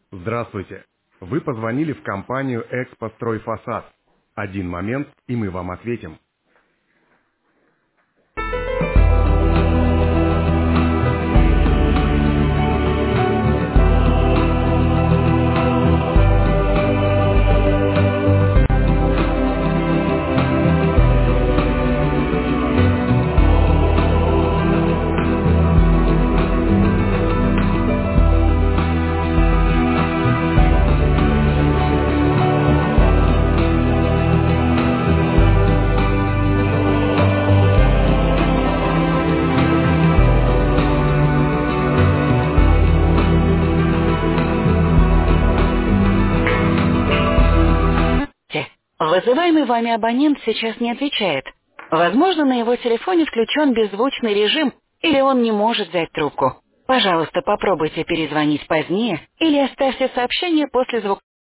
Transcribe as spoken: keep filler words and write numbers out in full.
Здравствуйте. Вы позвонили в компанию «Экспостройфасад». Один момент, и мы вам ответим. Вызываемый вами абонент сейчас не отвечает. Возможно, на его телефоне включен беззвучный режим, или он не может взять трубку. Пожалуйста, попробуйте перезвонить позднее или оставьте сообщение после звука.